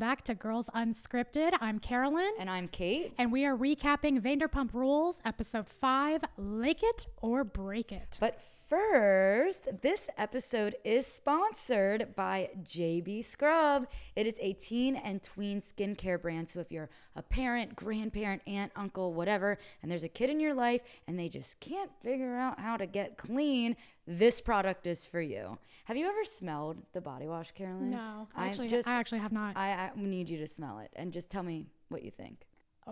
back to Girls Unscripted. I'm Carolyn. And I'm Kate. And we are recapping Vanderpump Rules, episode 5, Lick It or Break It. But first, this episode is sponsored by JB Scrub. It is a teen and tween skincare brand. So if you're a parent, grandparent, aunt, uncle, whatever, and there's a kid in your life and they just can't figure out how to get clean, this product is for you. Have you ever smelled the body wash, Carolyn? No, I actually have not. I need you to smell it and just tell me what you think.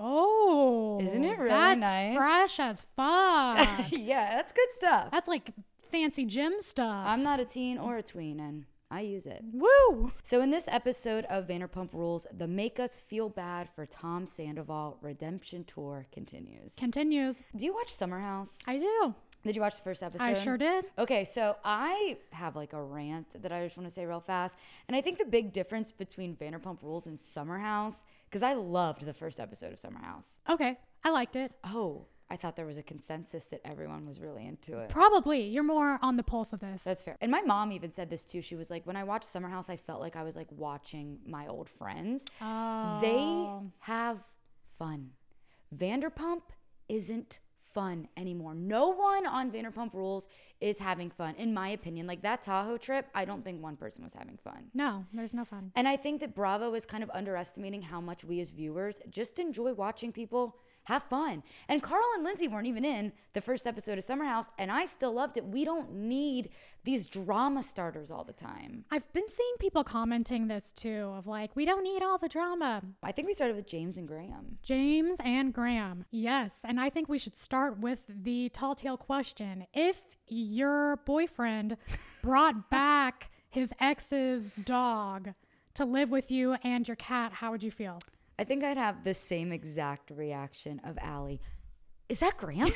Oh, isn't it really that's nice? Fresh as fuck. Yeah, that's good stuff. That's like fancy gym stuff. I'm not a teen or a tween, and I use it. Woo! So in this episode of Vanderpump Rules, the Make Us Feel Bad for Tom Sandoval redemption tour continues. Do you watch Summer House? I do. Did you watch the first episode? I sure did. Okay, so I have like a rant that I just want to say real fast. And I think the big difference between Vanderpump Rules and Summer House, because I loved the first episode of Summer House. Okay, I liked it. Oh, I thought there was a consensus that everyone was really into it. Probably. You're more on the pulse of this. That's fair. And my mom even said this too. She was like, when I watched Summer House, I felt like I was like watching my old friends. Oh. They have fun. Vanderpump isn't fun anymore. No one on Vanderpump Rules is having fun, in my opinion. Like that Tahoe trip, I don't think one person was having fun. No, there's no fun. And I think that Bravo is kind of underestimating how much we as viewers just enjoy watching people have fun. And Carl and Lindsay weren't even in the first episode of Summer House, and I still loved it. We don't need these drama starters all the time. I've been seeing people commenting this too, of like, we don't need all the drama. I think we started with James and Graham. James and Graham. Yes. And I think we should start with the tall tale question. If your boyfriend brought back his ex's dog to live with you and your cat, how would you feel? I think I'd have the same exact reaction of Allie. Is that Graham?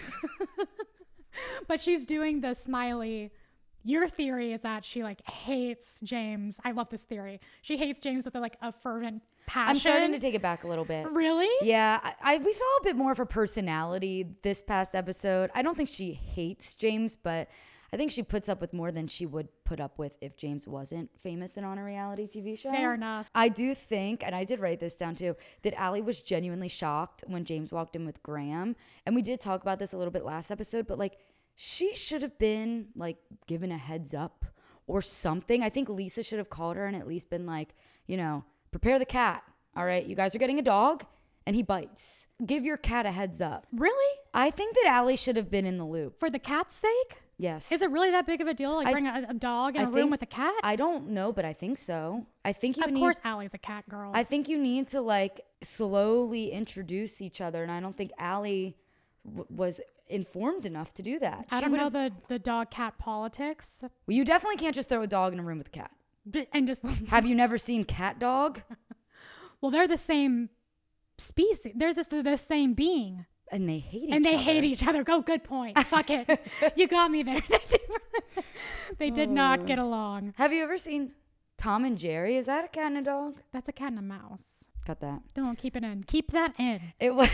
But she's doing the smiley. Your theory is that she like hates James. I love this theory. She hates James with like a fervent passion. I'm starting to take it back a little bit. Really? Yeah. We saw a bit more of her personality this past episode. I don't think she hates James, but I think she puts up with more than she would put up with if James wasn't famous and on a reality TV show. Fair enough. I do think, and I did write this down too, that Allie was genuinely shocked when James walked in with Graham. And we did talk about this a little bit last episode, but like she should have been like given a heads up or something. I think Lisa should have called her and at least been like, you know, prepare the cat. All right, you guys are getting a dog and he bites. Give your cat a heads up. Really? I think that Allie should have been in the loop. For the cat's sake? Yes. Is it really that big of a deal? Like bring a dog in a room with a cat? I don't know, but I think so. I think you Of course Allie's a cat girl. I think you need to like slowly introduce each other. And I don't think Allie was informed enough to do that. I don't know the dog cat politics. Well, you definitely can't just throw a dog in a room with a cat. And just Have you never seen cat dog? Well, they're the same species. There's the same being. And they hate each other. And they hate each other. Go, good point. Fuck it. You got me there. They did not get along. Have you ever seen Tom and Jerry? Is that a cat and a dog? That's a cat and a mouse. Got that. Don't keep it in. Keep that in. It was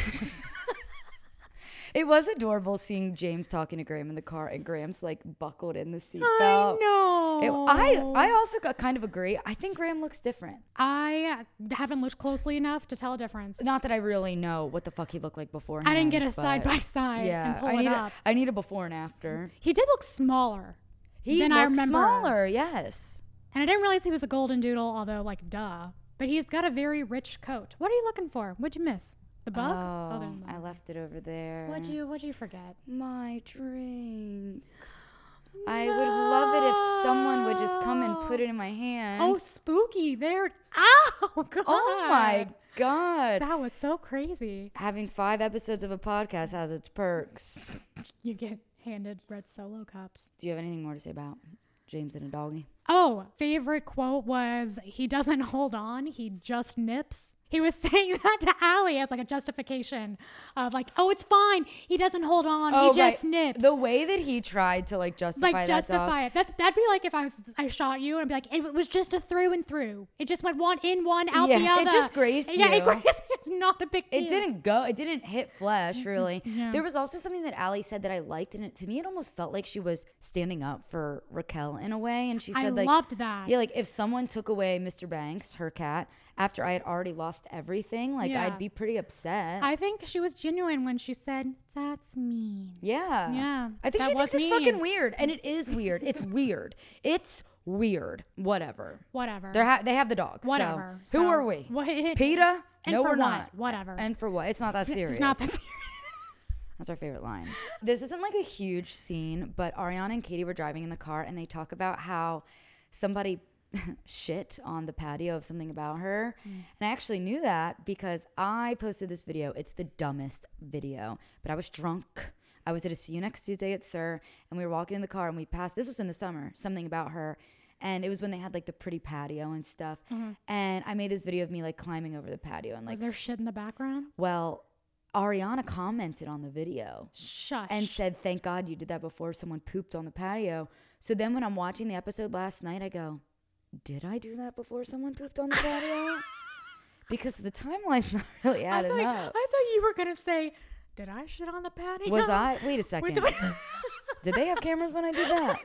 It was adorable seeing James talking to Graham in the car and Graham's like buckled in the seatbelt. I know. I also kind of agree. I think Graham looks different. I haven't looked closely enough to tell a difference. Not that I really know what the fuck he looked like beforehand. I didn't get a side by side. Yeah, and pull it up. I need a before and after. He did look smaller. He than looked I remember. smaller, yes. And I didn't realize he was a golden doodle, although like duh. But he's got a very rich coat. What are you looking for? What'd you miss? The bug? Oh, I left it over there. What'd you forget? My drink. No. I would love it if someone would just come and put it in my hand. Oh, spooky. There. Ow, God. Oh, my God. That was so crazy. Having 5 episodes of a podcast has its perks. You get handed red Solo cups. Do you have anything more to say about James and a doggy? Oh, favorite quote was, he doesn't hold on, he just nips. He was saying that to Allie as like a justification of like, oh, it's fine. He doesn't hold on. He just nips. The way that he tried to like justify it. That'd be like if I shot you and I'd be like, it was just a through and through. It just went one in, one out the other. It just grazed you. Yeah, it grazed. It's not a big deal. It didn't hit flesh, really. Yeah. There was also something that Allie said that I liked, and to me it almost felt like she was standing up for Raquel in a way. And she said loved that. Yeah, like if someone took away Mr. Banks, her cat, after I had already lost everything, like Yeah. I'd be pretty upset. I think she was genuine when she said, "That's mean." Yeah. Yeah, I think that she thinks was it's fucking mean. weird. And it is weird. It's weird. It's weird. Whatever. Whatever. They have the dog. Whatever. So, who So, are we? what- PETA? And No, for we're what? not. Whatever. And for what? It's not that serious. It's not that serious. That's our favorite line. This isn't like a huge scene, but Ariana and Katie were driving in the car and they talk about how somebody shit on the patio of something about her. And I actually knew that because I posted this video. It's the dumbest video, but I was drunk. I was at a See You Next Tuesday at Sir, and we were walking in the car and we passed, this was in the summer, something about her. And it was when they had like the pretty patio and stuff. And I made this video of me like climbing over the patio and like, Was there shit in the background? well, Ariana commented on the video Shush. and said, "Thank God you did that before someone pooped on the patio." So then when I'm watching the episode last night, I go, did I do that before someone pooped on the patio? Because the timeline's not really adding up. I thought you were gonna say, "Did I shit on the patio?" Was I? Wait a second. Wait. Did they have cameras when I did that?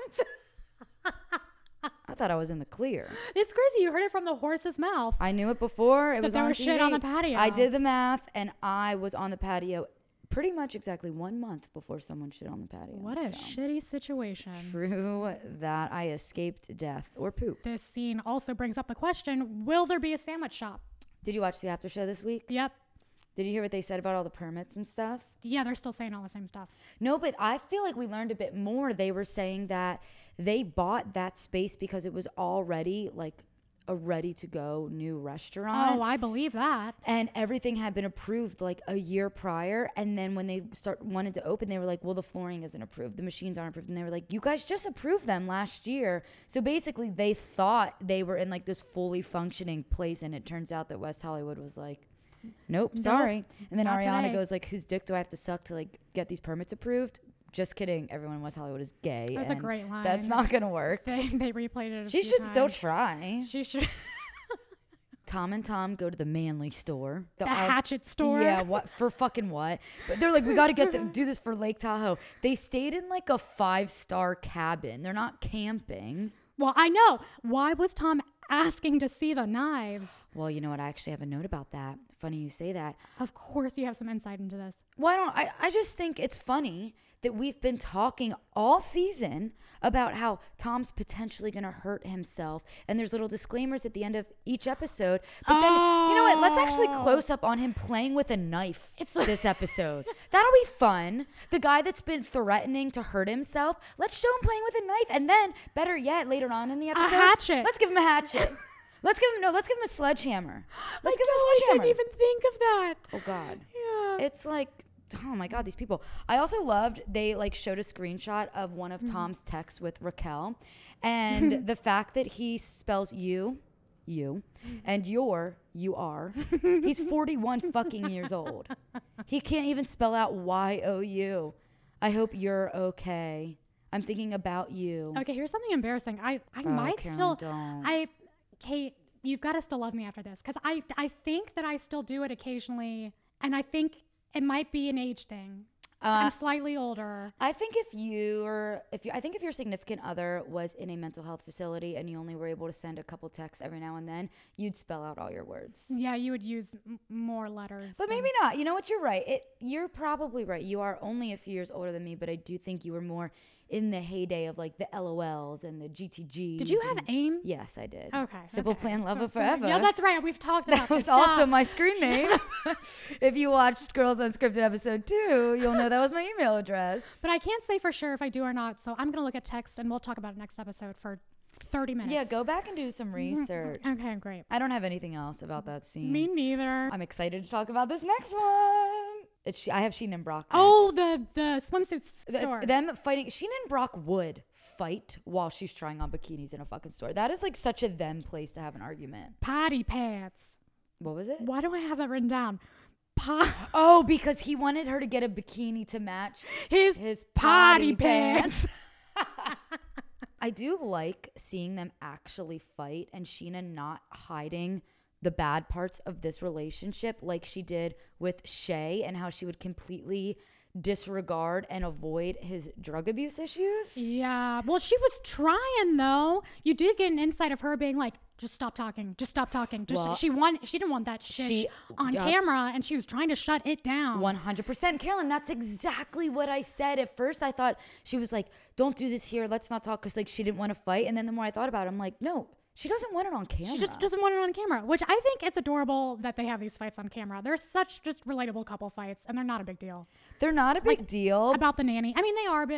I thought I was in the clear. It's crazy. You heard it from the horse's mouth. I knew it before. It That was there on was TV. shit on the patio. I did the math, and I was on the patio pretty much exactly 1 month before someone shit on the patio. What a So, shitty situation. true that I escaped death or poop. This scene also brings up the question, will there be a sandwich shop? Did you watch the after show this week? Yep. Did you hear what they said about all the permits and stuff? Yeah, they're still saying all the same stuff. No, but I feel like we learned a bit more. They were saying that they bought that space because it was already like a ready to go new restaurant. Oh, I believe that. And everything had been approved like a year prior. And then when they wanted to open, they were like, well, the flooring isn't approved. The machines aren't approved. And they were like, you guys just approved them last year. So basically they thought they were in like this fully functioning place. And it turns out that West Hollywood was like, nope, sorry. And then not Ariana today. goes like, whose dick do I have to suck to like get these permits approved? Just kidding. Everyone in West Hollywood is gay. That's a and great line. That's not going to work. They replayed it. She should still try. She should. Tom and Tom go to the Manly store. The Hatchet store. Yeah, what for fucking what? But they're like, we got to do this for Lake Tahoe. They stayed in like a 5-star cabin. They're not camping. Well, I know. Why was Tom asking to see the knives? Well, you know what? I actually have a note about that. Funny you say that. Of course, you have some insight into this. Why don't I just think it's funny that we've been talking all season about how Tom's potentially going to hurt himself. And there's little disclaimers at the end of each episode. But then, you know what? Let's actually close up on him playing with a knife this episode. That'll be fun. The guy that's been threatening to hurt himself, let's show him playing with a knife. And then, better yet, later on in the episode, hatchet. Let's give him a hatchet. Let's give him a sledgehammer. Let's give him a I sledgehammer. didn't even think of that. Oh God. Yeah. It's like, oh my God, these people. I also loved, they like showed a screenshot of one of Tom's texts with Raquel and the fact that he spells you, and you are. He's 41 fucking years old. He can't even spell out Y-O-U. I hope you're okay. I'm thinking about you. Okay, here's something embarrassing. I Oh, might Karen, still. don't. Kate, you've got to still love me after this because I think that I still do it occasionally, and I think it might be an age thing. I'm slightly older. I think if your significant other was in a mental health facility and you only were able to send a couple texts every now and then, you'd spell out all your words. Yeah, you would use more letters. But maybe not. You know what? You're right. You're probably right. You are only a few years older than me, but I do think you were more in the heyday of like the LOLs and the GTGs. Did you have AIM? Yes, I did. Okay. Simple okay. Plan, Love So- of Forever. Yeah, that's right. We've talked about That was this. also Duh. my screen name. If you watched Girls Unscripted episode 2, you'll know that was my email address. But I can't say for sure if I do or not. So I'm going to look at text and we'll talk about it next episode for 30 minutes. Yeah, go back and do some research. Okay, great. I don't have anything else about that scene. Me neither. I'm excited to talk about this next one. I have Sheen and Brock. Oh, next. the swimsuit store. Them fighting. Sheen and Brock would fight while she's trying on bikinis in a fucking store. That is like such a them place to have an argument. Potty pants. What was it? Why do I have that written down? Oh, because he wanted her to get a bikini to match His potty potty pants. I do like seeing them actually fight and Sheena not hiding the bad parts of this relationship like she did with Shay and how she would completely disregard and avoid his drug abuse issues. Yeah. Well, she was trying though. You did get an insight of her being like, just stop talking. Just stop talking. Just Well, she didn't want that shit on Yup. camera, and she was trying to shut it down. 100%. Carolyn, that's exactly what I said. At first, I thought she was like, don't do this here. Let's not talk, because like she didn't want to fight. And then the more I thought about it, I'm like, no, she doesn't want it on camera. She just doesn't want it on camera, which I think it's adorable that they have these fights on camera. They're such just relatable couple fights, and they're not a big deal. They're not a big deal. About the nanny. I mean, they are,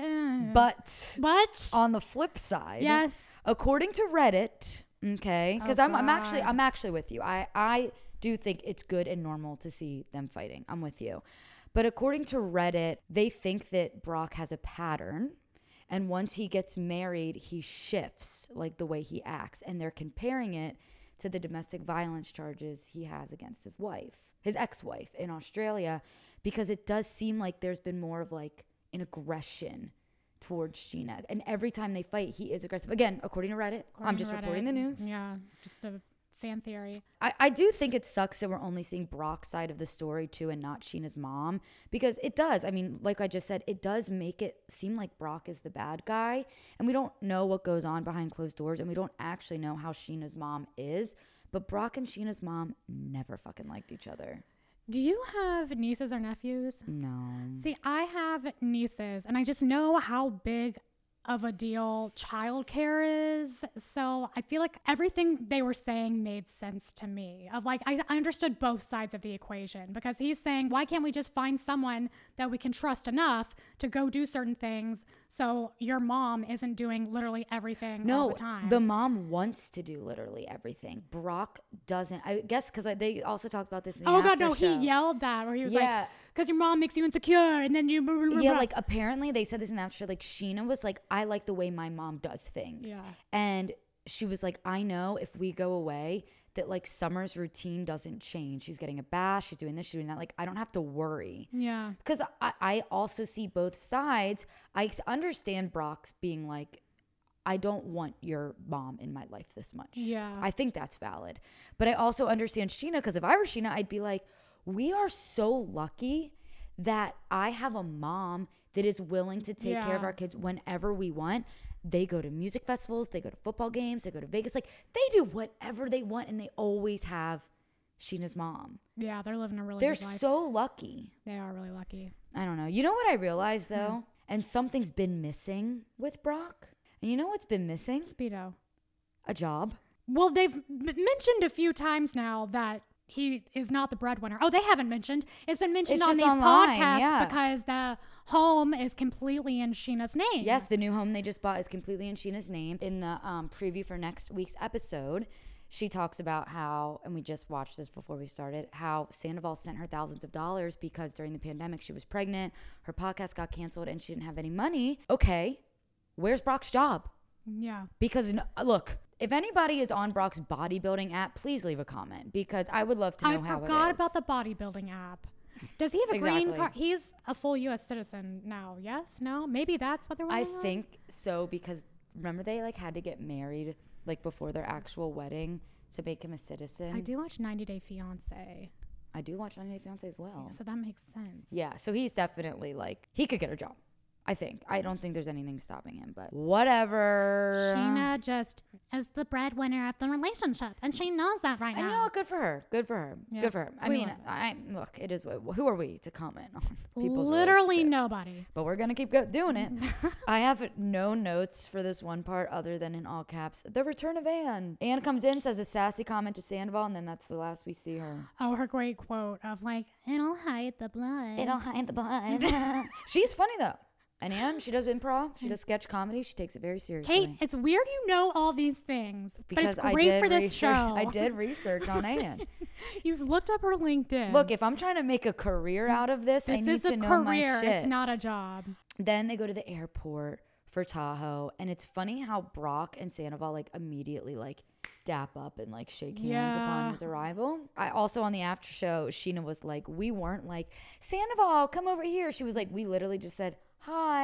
but But on the flip side, yes, according to Reddit, okay, because Oh, I'm God. actually with you. I do think it's good and normal to see them fighting. I'm with you. But according to Reddit, they think that Brock has a pattern, and once he gets married, he shifts like the way he acts, and they're comparing it to the domestic violence charges he has against his ex-wife in Australia, because it does seem like there's been more of like an aggression towards Sheena. And every time they fight, he is aggressive. Again, according to Reddit. I'm just reporting the news. Yeah, just a fan theory. I do think it sucks that we're only seeing Brock's side of the story too, and not Sheena's mom, because it does. I mean, like I just said, it does make it seem like Brock is the bad guy, and we don't know what goes on behind closed doors, and we don't actually know how Sheena's mom is. But Brock and Sheena's mom never fucking liked each other. Do you have nieces or nephews? No. See, I have nieces, and I just know how big of a deal childcare is. So I feel like everything they were saying made sense to me. Of like, I understood both sides of the equation, because he's saying, why can't we just find someone that we can trust enough to go do certain things, so your mom isn't doing literally everything all the time? The mom wants to do literally everything. Brock doesn't. I guess because they also talked about this in the Oh God, after no! show. He yelled that, where he was Yeah. like, "Because your mom makes you insecure," and then you. Blah, blah, blah, Yeah, blah. like apparently they said this in the after show. Like Sheena was like, I like the way my mom does things. Yeah. And she was like, I know if we go away that like Summer's routine doesn't change. She's getting a bath. She's doing this. She's doing that. Like I don't have to worry. Yeah. Because I also see both sides. I understand Brock's being like, I don't want your mom in my life this much. Yeah. I think that's valid. But I also understand Sheena, because if I were Sheena, I'd be like, we are so lucky that I have a mom that is willing to take care of Yeah. our kids whenever we want. They go to music festivals, they go to football games, they go to Vegas. Like they do whatever they want, and they always have Sheena's mom. Yeah, they're living a really They're good life. so lucky. They are really lucky. I don't know. You know what I realized though? And something's been missing with Brock. And you know what's been missing? Speedo. A job. Well, they've mentioned a few times now that he is not the breadwinner. Oh, they haven't mentioned. It's been mentioned It's on just these online, podcasts yeah. because the home is completely in Sheena's name. Yes, the new home they just bought is completely in Sheena's name. In the preview for next week's episode, she talks about how, and we just watched this before we started, how Sandoval sent her thousands of dollars because during the pandemic she was pregnant, her podcast got canceled, and she didn't have any money. Okay, where's Brock's job? Yeah. Because look, if anybody is on Brock's bodybuilding app, please leave a comment, because I would love to know I how it is. forgot about the bodybuilding app. Does he have a green Exactly. card? He's a full U.S. citizen now. Yes? No? Maybe that's what they're I waiting on? think so, because remember they like had to get married like before their actual wedding to make him a citizen. I do watch 90 Day Fiancé, I do watch 90 Day Fiancé as well. so that makes sense. Yeah, so he's definitely like, he could get a job. I think. I don't think there's anything stopping him, but whatever. Sheena just is the breadwinner of the relationship, and she knows that right I now. know, good for her. Good for her. Yeah, Good for her. I we mean, love look, it is who are we to comment on people's Literally relationships? nobody. But we're gonna keep doing it. I have no notes for this one part other than in all caps, the return of Anne. Anne comes in, says a sassy comment to Sandoval, and then that's the last we see her. Oh, her great quote of like, it'll hide the blood. It'll hide the blood. She's funny though. And Anne, she does improv, she does sketch comedy, she takes it very seriously. Kate, it's weird you know all these things, Because but it's great for this show. I did research on Anne. You've looked up her LinkedIn. Look, if I'm trying to make a career out of this, I this need is to a know my career. shit. It's not a job. Then they go to the airport for Tahoe, and it's funny how Brock and Sandoval like immediately like dap up and like shake hands Yeah. upon his arrival. I also on the after show, Sheena was like, we weren't like, Sandoval, come over here. She was like, we literally just said hi.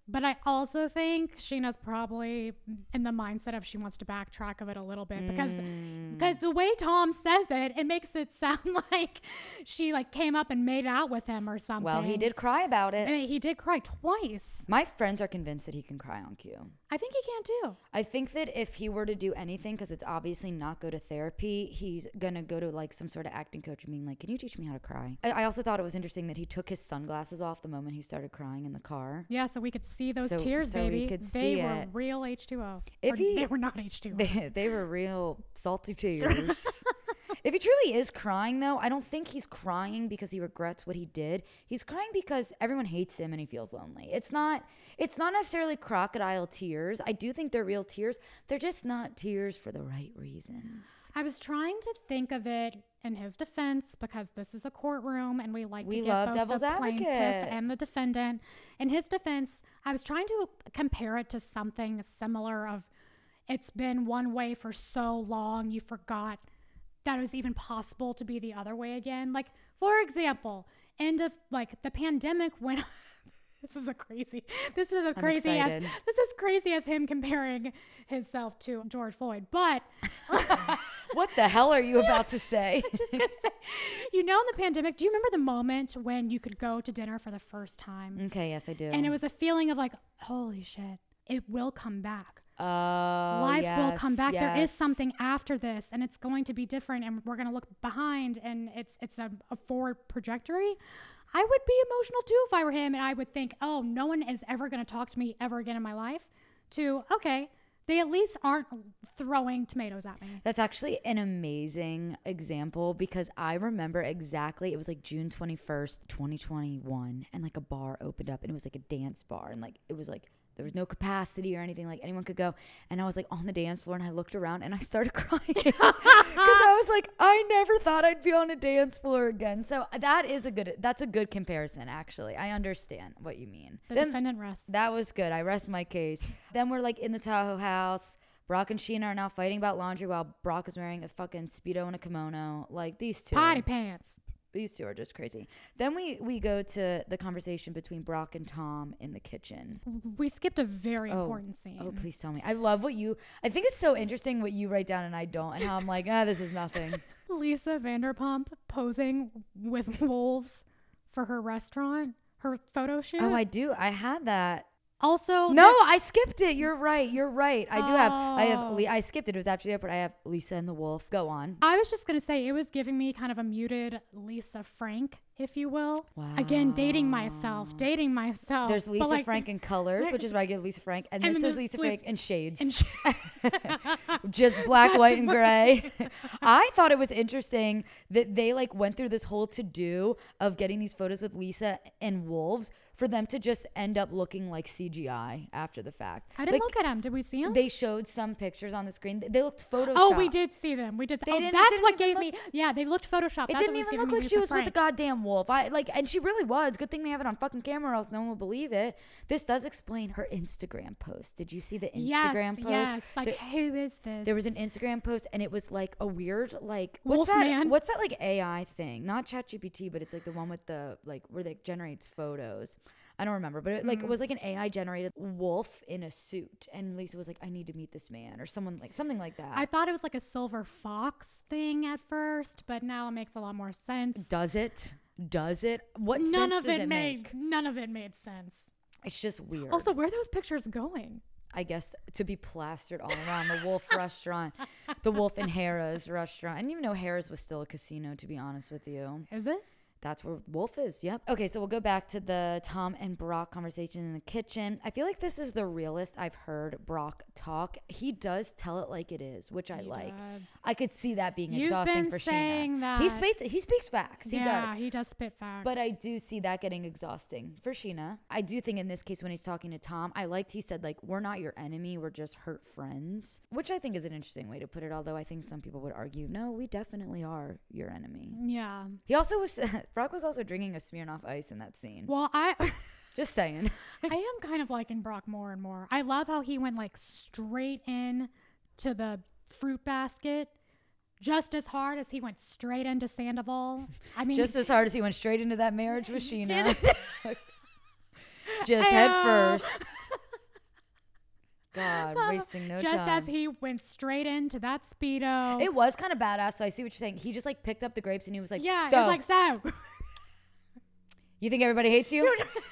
But I also think Sheena's probably in the mindset of she wants to backtrack of it a little bit because the way Tom says it, it makes it sound like she like came up and made out with him or something. Well, he did cry about it. And he did cry twice. My friends are convinced that he can cry on cue. I think he can too. I think that if he were to do anything, because it's obviously not go to therapy, he's going to go to like some sort of acting coach and being like, can you teach me how to cry? I also thought it was interesting that he took his sunglasses off the moment he started crying in the car. Yeah, so we could see those tears, so baby. we could They see were it. real H2O. They were not H2O. They were real salty tears. If he truly is crying, though, I don't think he's crying because he regrets what he did. He's crying because everyone hates him and he feels lonely. It's not necessarily crocodile tears. I do think they're real tears. They're just not tears for the right reasons. I was trying to think of it in his defense because this is a courtroom and we We to get love both devil's the plaintiff advocate. and the defendant. In his defense, I was trying to compare it to something similar of it's been one way for so long you forgot that it was even possible to be the other way again. Like, for example, end of like the pandemic when this is crazy as him comparing himself to George Floyd. But What the hell are you about to say? just gonna say, in the pandemic, do you remember the moment when you could go to dinner for the first time? Okay, yes, I do. And it was a feeling of like, holy shit, it will come back. Life Will come back. There is something after this and it's going to be different and we're going to look behind and it's a forward trajectory. I would be emotional too if I were him and I would think, oh, no one is ever going to talk to me ever again in my life, to, okay, they at least aren't throwing tomatoes at me. That's actually an amazing example because I remember exactly, it was like June 21st, 2021, and like a bar opened up and it was like a dance bar and like it was like there was no capacity or anything, like anyone could go. And I was like on the dance floor and I looked around and I started crying because I was like, I never thought I'd be on a dance floor again. So that's a good comparison, actually. I understand what you mean. The defendant rests. That was good. I rest my case. Then we're like in the Tahoe house. Brock and Sheena are now fighting about laundry while Brock is wearing a fucking Speedo and a kimono. Like these two. Potty pants. These two are just crazy. Then we go to the conversation between Brock and Tom in the kitchen. We skipped a very important scene. Oh, please tell me. I think it's so interesting what you write down and I don't, and how I'm like, this is nothing. Lisa Vanderpump posing with wolves for her restaurant, her photo shoot. Oh, I do. I had that. Also, no, I skipped it. You're right. I skipped it. It was actually up, but I have Lisa and the Wolf. Go on. I was just going to say, it was giving me kind of a muted Lisa Frank, if you will. Wow. Again, dating myself. There's Lisa Frank in colors, which is regular Lisa Frank. And this is Lisa Frank in shades. Just black, white, and gray. I thought it was interesting that they like went through this whole to-do of getting these photos with Lisa and wolves for them to just end up looking like CGI after the fact. I didn't look at them. Did we see them? They showed some pictures on the screen. They looked photoshopped. Oh, we did see them. That's what gave me. Yeah, they looked photoshopped. It didn't even look like she was with a goddamn wolf. And she really was. Good thing they have it on fucking camera, or else no one will believe it. This does explain her Instagram post. Did you see the Instagram post? Yes. Like, who is this? There was an Instagram post, and it was like a weird, like, Wolf man. What's that like AI thing? Not ChatGPT, but it's like the one with the like where they generates photos. I don't remember, but it was like an AI generated wolf in a suit, and Lisa was like, "I need to meet this man," or something like that. I thought it was like a silver fox thing at first, but now it makes a lot more sense. Does it? What none sense of does it make? None of it made sense. It's just weird. Also, where are those pictures going? I guess to be plastered all around the Wolf restaurant, the Wolf and Harrah's restaurant. I didn't even know Harrah's was still a casino, to be honest with you. Is it? That's where Wolf is. Yep. Okay, so we'll go back to the Tom and Brock conversation in the kitchen. I feel like this is the realest I've heard Brock talk. He does tell it like it is, which I like. Does. I could see that being You've exhausting been for saying Sheena. that. He speaks facts. He does. Yeah, he does spit facts. But I do see that getting exhausting for Sheena. I do think in this case when he's talking to Tom, I liked he said like, we're not your enemy, we're just hurt friends, which I think is an interesting way to put it, although I think some people would argue, no, we definitely are your enemy. Yeah. He also Brock was also drinking a Smirnoff Ice in that scene. Well, Just saying. I am kind of liking Brock more and more. I love how he went like straight in to the fruit basket just as hard as he went straight into Sandoval. I mean, just as hard as he went straight into that marriage with Sheena. Just head Ayo. first. God, wasting no Just time. as he went straight into that Speedo. It was kind of badass. So I see what you're saying. He just like picked up the grapes and he was like, yeah, so, it was like, so. you think everybody hates you?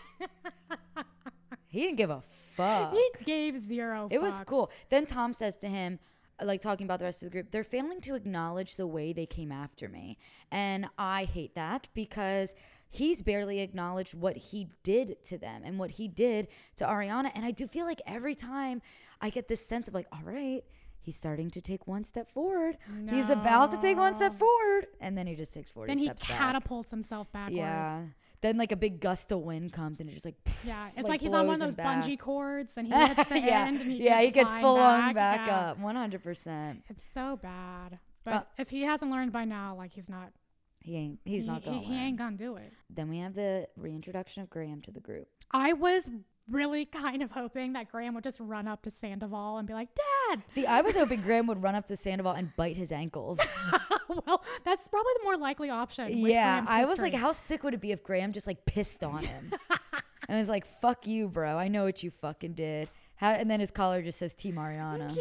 He didn't give a fuck. He gave zero It was fucks. cool. Then Tom says to him, like talking about the rest of the group, they're failing to acknowledge the way they came after me. And I hate that because he's barely acknowledged what he did to them and what he did to Ariana. And I do feel like every time I get this sense of like, all right, he's starting to take one step forward. He's about to take one step No. forward. And then he just takes 40 Then he steps back. catapults himself backwards. Yeah. Then like a big gust of wind comes and it just like, Yeah, it's like he's on one of blows him those back. bungee cords and he hits the yeah, end and he he gets flying full on back Yeah. up, 100%. It's so bad. But if he hasn't learned by now, like he's not He's not going. he ain't gonna do it. Then we have the reintroduction of Graham to the group. I was really kind of hoping that Graham would just run up to Sandoval and be like, Dad. See, I was hoping Graham would run up to Sandoval and bite his ankles. Well, that's probably the more likely option. With Yeah, Graham's I was history. like, how sick would it be if Graham just like pissed on him? And was like, fuck you, bro. I know what you fucking did. And then his collar just says Team Ariana.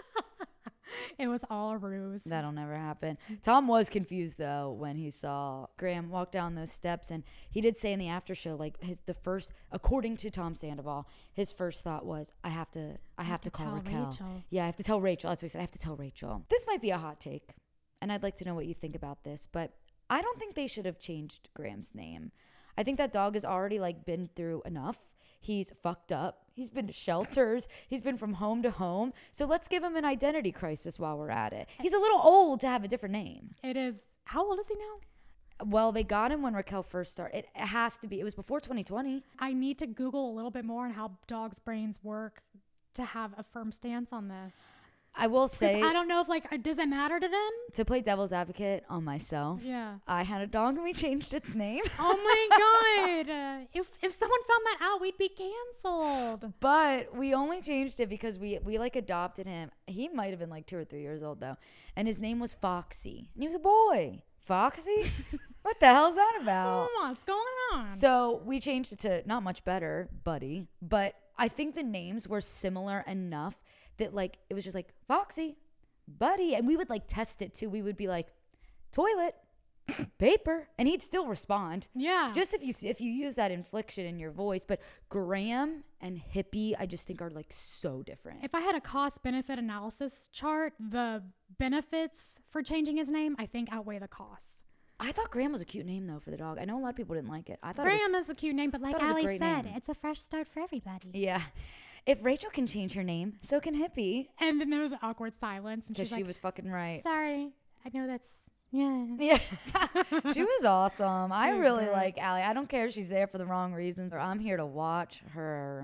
It was all a ruse. That'll never happen. Tom was confused though when he saw Graham walk down those steps, and he did say in the after show, like according to Tom Sandoval, his first thought was, I have to call tell Raquel. Rachel. Yeah, I have to tell Rachel. That's what he said. I have to tell Rachel. This might be a hot take, and I'd like to know what you think about this, but I don't think they should have changed Graham's name. I think that dog has already like been through enough. He's fucked up. He's been to shelters. He's been from home to home. So let's give him an identity crisis while we're at it. He's a little old to have a different name. It is. How old is he now? Well, they got him when Raquel first started. It has to be. It was before 2020. I need to Google a little bit more on how dogs' brains work to have a firm stance on this. I will 'Cause say, I don't know if does it matter to them? to play devil's advocate on myself, Yeah. I had a dog and we changed its name. Oh my god! If someone found that out, we'd be canceled. But we only changed it because we like adopted him. He might have been like 2 or 3 years old though. And his name was Foxy. And he was a boy. Foxy? What the hell's that about? What's going on? So we changed it to not much better, Buddy. But I think the names were similar enough that like it was just like Foxy, Buddy. And we would like test it too. We would be like, toilet, paper. And he'd still respond. Yeah. Just if you use that inflection in your voice. But Graham and Hippie, I just think are like so different. If I had a cost benefit analysis chart, the benefits for changing his name, I think outweigh the costs. I thought Graham was a cute name though for the dog. I know a lot of people didn't like it. I thought Graham is a cute name, but like thought it was a Ali great said, name. it's a fresh start for everybody. yeah. If Rachel can change her name, so can Hippie. And then there was an awkward silence, and Because she's she like, was fucking right. "Sorry, I know that's yeah." Yeah. She was awesome. I was really great. like Allie. I don't care if she's there for the wrong reasons. I'm here to watch her.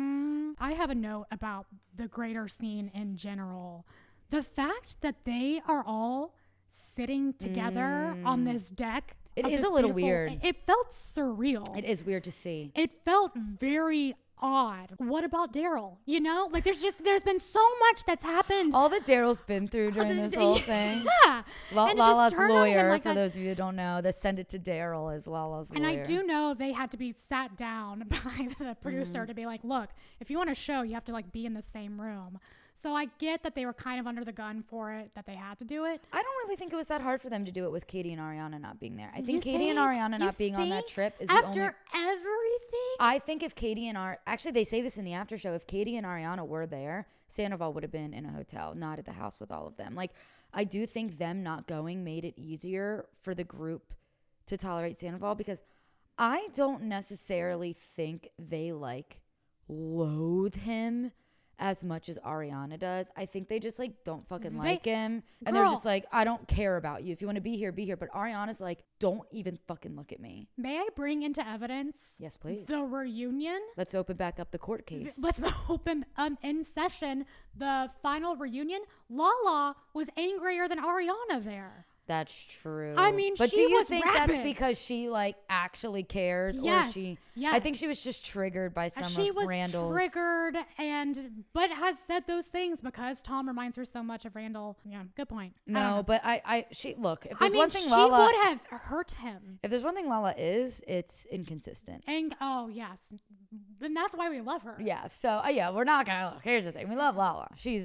I have a note about the greater scene in general. The fact that they are all sitting together on this deck. It of is this a little beautiful- weird. It felt surreal. It is weird to see. It felt very odd. What about Daryl? You know, like there's been so much that's happened. All that Daryl's been through during this whole thing. Yeah. And it just Lala's turned on him lawyer, like for that. those of you who don't know, that send it to Daryl is Lala's And lawyer. I do know they had to be sat down by the producer Mm-hmm. to be like, look, if you want to show, you have to like be in the same room. So I get that they were kind of under the gun for it, that they had to do it. I don't really think it was that hard for them to do it with Katie and Ariana not being there. I You think Katie and think? Ariana You not being on that think? trip is the After only. everything? I think if Katie and actually they say this in the after show, if Katie and Ariana were there, Sandoval would have been in a hotel, not at the house with all of them. Like, I do think them not going made it easier for the group to tolerate Sandoval, because I don't necessarily think they like loathe him as much as Ariana does. I think they just like don't fucking like him, and they're Girl. just like, I don't care about you. If you want to be here, be here. But Ariana's like, don't even fucking look at me. May I bring into evidence Yes, please. the reunion? Let's open back up the court case. Let's open in session the final reunion. Lala was angrier than Ariana there. That's true. I mean, but she do you was think that's rabid. because she like actually cares, Yes, or she? yes. I think she was just triggered by some She of was Randall's. triggered but has said those things because Tom reminds her so much of Randall. Yeah, good point. I don't No, know. but she look. If I there's mean, one thing she Lala, would have hurt him. if there's one thing Lala is, it's inconsistent. And oh yes, and that's why we love her. Yeah. So yeah, we're not gonna look. Here's the thing: we love Lala. She's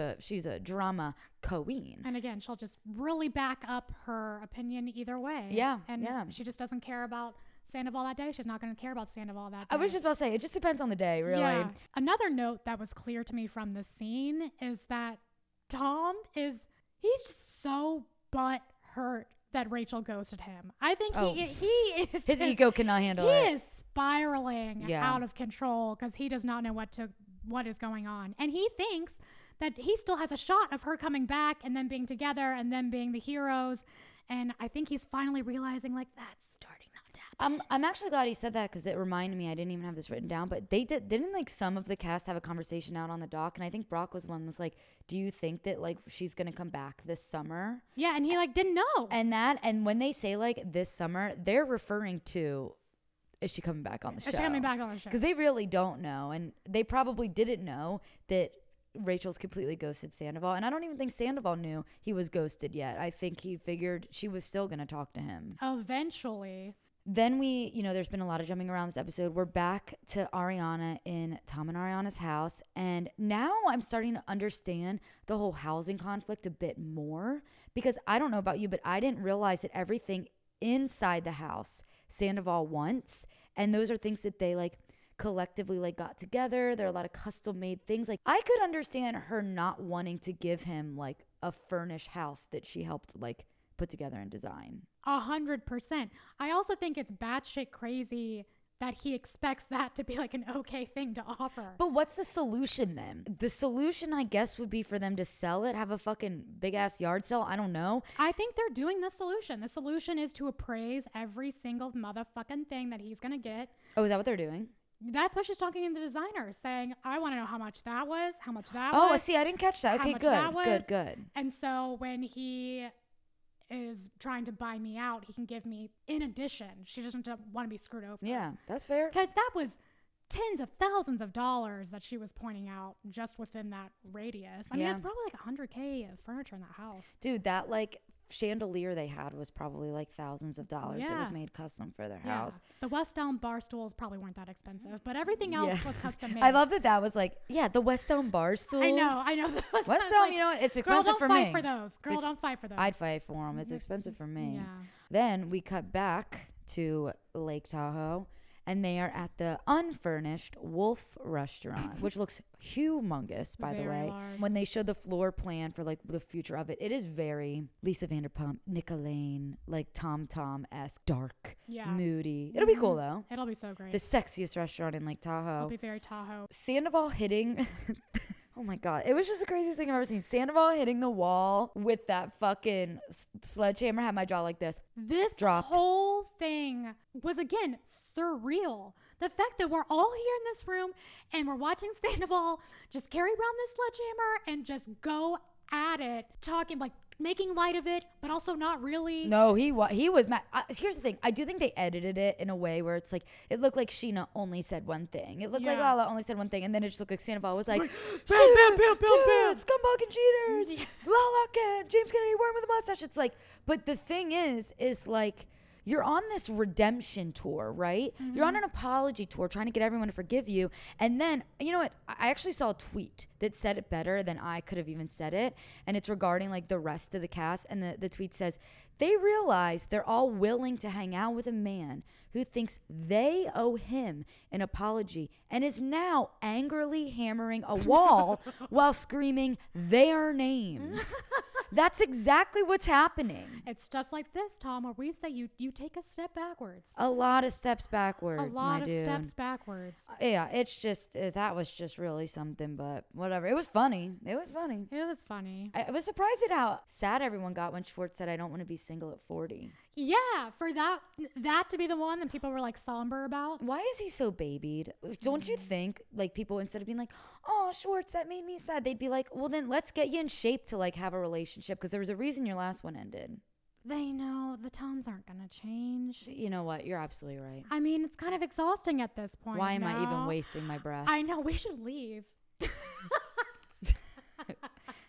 a drama queen. And again, she'll just really back up her opinion either way. Yeah. And yeah. she just doesn't care about Sandoval that day. She's not going to care about Sandoval that day. I was just about to say, it just depends on the day, really. Yeah. Another note that was clear to me from the scene is that Tom he's just so butthurt that Rachel ghosted him. I think he is his just, ego cannot handle it. He is spiraling out of control because he does not know what is going on. And he thinks that he still has a shot of her coming back and them being together and them being the heroes. And I think he's finally realizing like that's starting not to happen. I'm actually glad you said that because it reminded me, I didn't even have this written down, but they didn't like some of the cast have a conversation out on the dock, and I think Brock was like, do you think that like she's gonna come back this summer? Yeah, and he like didn't know. And when they say like this summer, they're referring to, is she coming back on the show? Is she coming back on the show? Because they really don't know, and they probably didn't know that Rachel's completely ghosted Sandoval, and I don't even think Sandoval knew he was ghosted yet. I think he figured she was still gonna talk to him. Eventually. Then there's been a lot of jumping around this episode. We're back to Ariana in Tom and Ariana's house. And now I'm starting to understand the whole housing conflict a bit more because I don't know about you, but I didn't realize that everything inside the house Sandoval wants. And those are things that they like collectively like got together. There are a lot of custom made things. Like I could understand her not wanting to give him like a furnished house that she helped like put together and design. 100%. I also think it's batshit crazy that he expects that to be like an okay thing to offer. But what's the solution then? The solution, I guess, would be for them to sell it, have a fucking big ass yard sale. I don't know. I think they're doing the solution. The solution is to appraise every single motherfucking thing that he's going to get. Oh, is that what they're doing? That's what she's talking to the designer, saying, I want to know how much that was, how much that was. Oh, see, I didn't catch that. Okay, good. And so when he is trying to buy me out, he can give me in addition. She doesn't want to be screwed over. Yeah, that's fair. Because that was tens of thousands of dollars that she was pointing out just within that radius. I mean, it's probably like $100K of furniture in that house. Dude, that like chandelier they had was probably like thousands of dollars that was made custom for their house. The West Elm bar stools probably weren't that expensive, but everything else was custom made. I love that was like, the West Elm bar stools. I know. West Elm, like, it's expensive for me. Girl, don't fight for those. I'd fight for them. It's expensive for me. Yeah. Then we cut back to Lake Tahoe, and they are at the unfurnished Wolf restaurant, which looks humongous, by the way. Large. When they show the floor plan for like the future of it, it is very Lisa Vanderpump, Nicolaine, like Tom-Tom-esque, dark, moody. It'll be cool though. It'll be so great. The sexiest restaurant in Lake Tahoe. It'll be very Tahoe. Sandoval hitting... Oh my God. It was just the craziest thing I've ever seen. Sandoval hitting the wall with that fucking sledgehammer had my jaw like this. This whole thing was, again, surreal. The fact that we're all here in this room and we're watching Sandoval just carry around this sledgehammer and just go at it, talking, like, making light of it, but also not really. No, he was mad. Here's the thing. I do think they edited it in a way where it's like, it looked like Sheena only said one thing. It looked like Lala only said one thing. And then it just looked like Sandoval was like, bam, scumbag and cheaters. Lala, James Kennedy, worm with a mustache. It's like, but the thing is like, you're on this redemption tour, right? Mm-hmm. You're on an apology tour trying to get everyone to forgive you. And then, you know what? I actually saw a tweet that said it better than I could have even said it. And it's regarding like the rest of the cast. And the tweet says, they realize they're all willing to hang out with a man who thinks they owe him an apology and is now angrily hammering a wall while screaming their names. That's exactly what's happening. It's stuff like this, Tom, where we say you take a step backwards. A lot of steps backwards, my dude. Steps backwards. Yeah, it's just, that was just really something, but whatever. It was funny. It was funny. I was surprised at how sad everyone got when Schwartz said, I don't want to be single at 40. Yeah, for that to be the one that people were like somber about. Why is he so babied? Don't you think like people, instead of being like, oh, Schwartz, that made me sad, they'd be like, well, then let's get you in shape to like have a relationship because there was a reason your last one ended. They know the Toms aren't going to change. You know what? You're absolutely right. I mean, it's kind of exhausting at this point. Why am I even wasting my breath? I know. We should leave.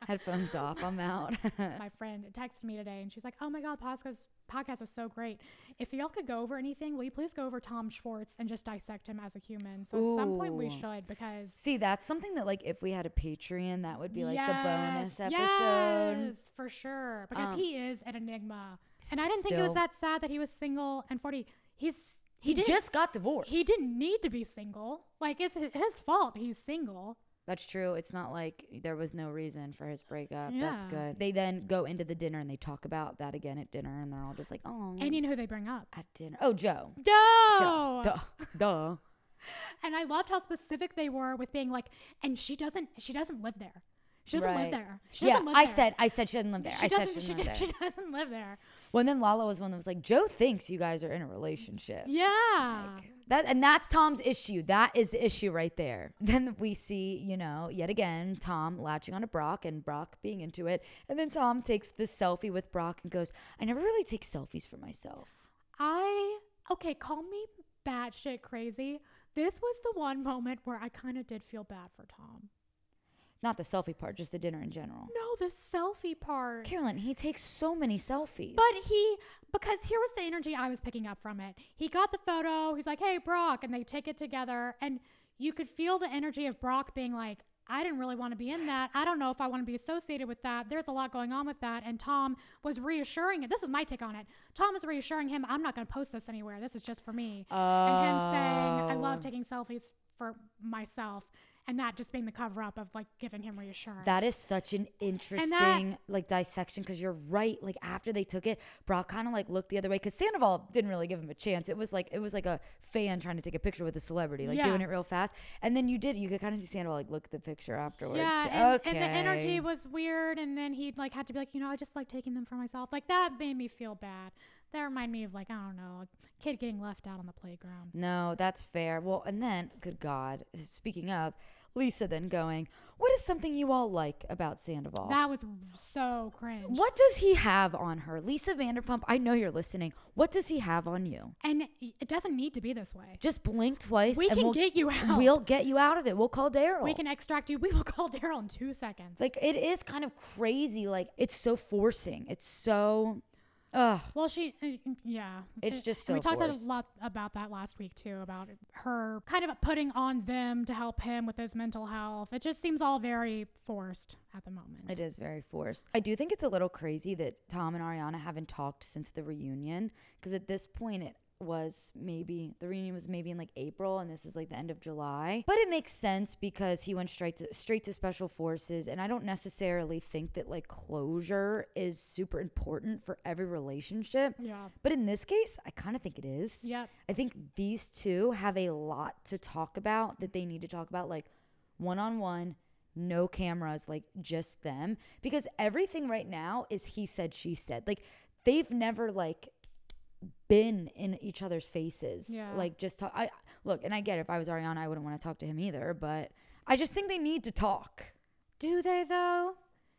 Headphones off. I'm out. My friend texted me today and she's like, oh my God, podcast was so great. If y'all could go over anything, will you please go over Tom Schwartz and just dissect him as a human? So at some point we should, because See, that's something that, like, if we had a Patreon, that would be like the bonus episode. Yes, for sure. Because he is an enigma. And I didn't think it was that sad that he was single and 40. He just got divorced. He didn't need to be single. Like, it's his fault he's single. That's true. It's not like there was no reason for his breakup. Yeah. That's good. They then go into the dinner and they talk about that again at dinner, and they're all just like, oh. And you know who they bring up? At dinner. Oh, Joe. Joe. Duh. And I loved how specific they were with being like, and she doesn't live there. She doesn't live there. She doesn't live there. I said she doesn't live there. She doesn't live there. Well, and then Lala was one that was like, Joe thinks you guys are in a relationship. Yeah. That's Tom's issue. That is the issue right there. Then we see, yet again, Tom latching onto Brock and Brock being into it. And then Tom takes this selfie with Brock and goes, I never really take selfies for myself. Okay, call me batshit crazy. This was the one moment where I kind of did feel bad for Tom. Not the selfie part, just the dinner in general. No, the selfie part. Carolyn, he takes so many selfies. Because here was the energy I was picking up from it. He got the photo. He's like, hey, Brock. And they take it together. And you could feel the energy of Brock being like, I didn't really want to be in that. I don't know if I want to be associated with that. There's a lot going on with that. And Tom was reassuring it. This is my take on it. Tom was reassuring him, I'm not going to post this anywhere. This is just for me. And him saying, I love taking selfies for myself. And that just being the cover up of like giving him reassurance. That is such an interesting dissection, because you're right. Like after they took it, Brock kind of like looked the other way, because Sandoval didn't really give him a chance. It was like a fan trying to take a picture with a celebrity, doing it real fast. And then you could kind of see Sandoval like look at the picture afterwards. Yeah, and the energy was weird. And then he like had to be like, I just like taking them for myself. Like that made me feel bad. That reminded me of like, I don't know, a kid getting left out on the playground. No, that's fair. Well, and then, good God, speaking of, Lisa then going, what is something you all like about Sandoval? That was so cringe. What does he have on her? Lisa Vanderpump, I know you're listening. What does he have on you? And it doesn't need to be this way. Just blink twice. We'll get you out. We'll get you out of it. We'll call Daryl. We can extract you. We will call Daryl in 2 seconds. Like, it is kind of crazy. Like, it's so forcing. It's so... Ugh. Well, it's just so we talked forced. a lot about that last week too, about her kind of putting on them to help him with his mental health. It just seems all very forced at the moment. It is very forced. I do think it's a little crazy that Tom and Ariana haven't talked since the reunion, because at this point the reunion was maybe in like April, and this is like the end of July. But it makes sense because he went straight to Special Forces, and I don't necessarily think that like closure is super important for every relationship. Yeah. But in this case, I kind of think it is. Yeah. I think these two have a lot to talk about that they need to talk about, like one-on-one, no cameras, like just them, because everything right now is he said, she said. Like they've never like been in each other's faces. Yeah. Like just talk. Look, and I get it, if I was Ariana, I wouldn't want to talk to him either, but I just think they need to talk. Do they though?